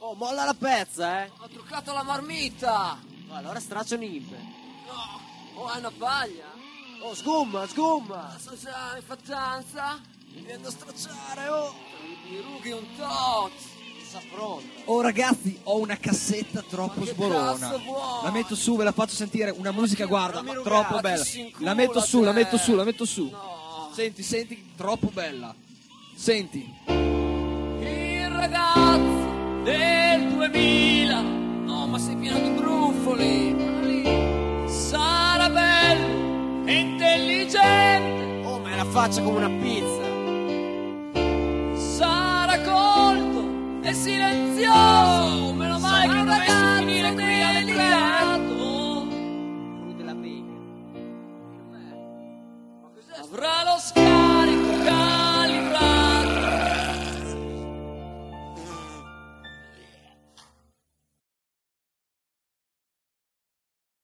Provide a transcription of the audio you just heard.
Oh, molla la pezza, Ho truccato la marmitta. Allora straccio nimpe. No. Oh, hai una paglia? Oh, sgumma. Adesso già in fattanza? Mi viene da stracciare, oh. Mi rughi un tot. Sta pronta. Oh ragazzi, ho una cassetta troppo Ma che sborona. cazzo vuoi? La metto su, ve la faccio sentire. Una musica, guarda, mi troppo rugate, bella. si incula, La metto su, la te. metto su, la metto su. No. Senti, troppo bella. Senti. Il ragazzo del 2000. No, ma sei pieno di brufoli. Sarà bello e intelligente. Oh, ma è la faccia come una pizza. Sarà colto e silenzioso. Meno male